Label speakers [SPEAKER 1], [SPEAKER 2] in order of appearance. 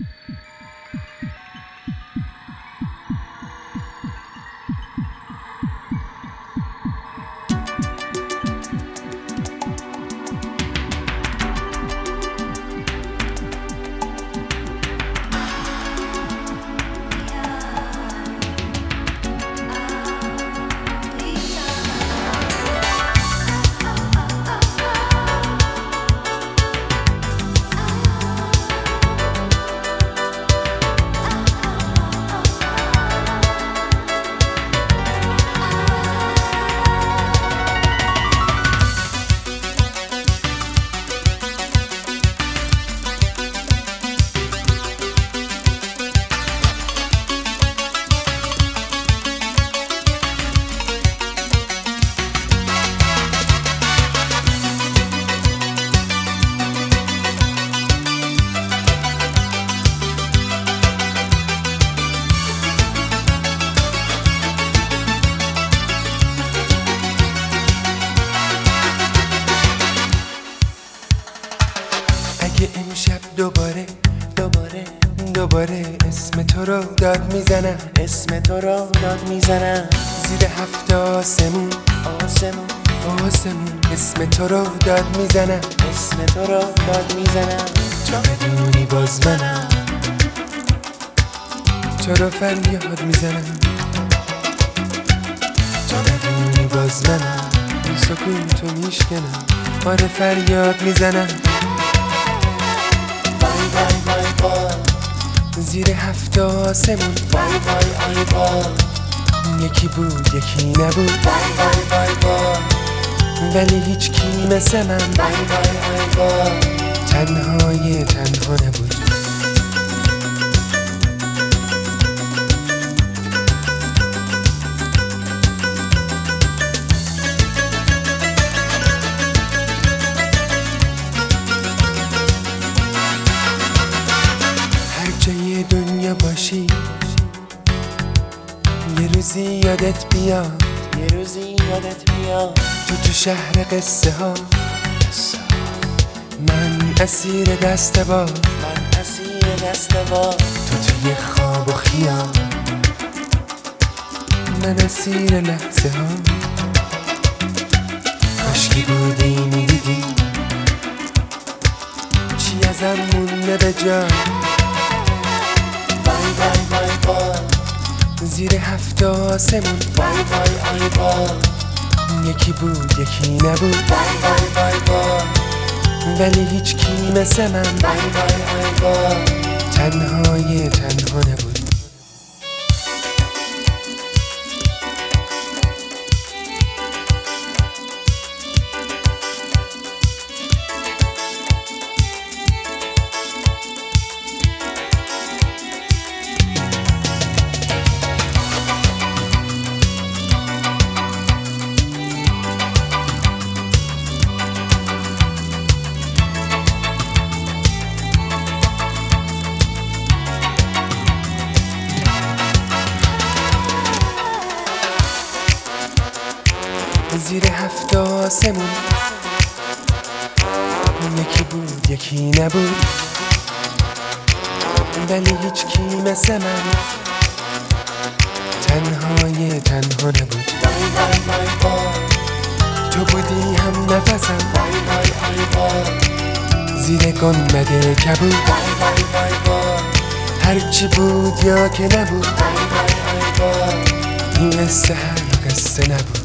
[SPEAKER 1] اگه امشب دوباره اسم تو رو داد میزنم زیر هفت آسمون اسم تو رو داد میزنم تو بدونی باز منم تو رو فریاد میزنم تو بدونی باز منم بی سکون تو میشکنم آره فریاد میزنم زیر هفت آسمون یکی بود یکی نبود ولی هیچ کی مثل من تنها نبود هر جای دنیا باشی یه روزی یادت بیاد تو شهر قصه ها من اسیر دست با تو توی خواب و خیال من اسیر لحظه ها کاشکی بودی میدیدی چی ازم مونده به جا زیر هفت آسمون یکی بود یکی نبود ولی هیچ کی مثل من تنها نبود زیر هفت آسمون یکی بود یکی نبود ولی هیچ کی مثل من تنها نبود تو بودی هم نفسم زیر گنبد کبود هرچی بود یا که نبود این مثل هر قصه نبود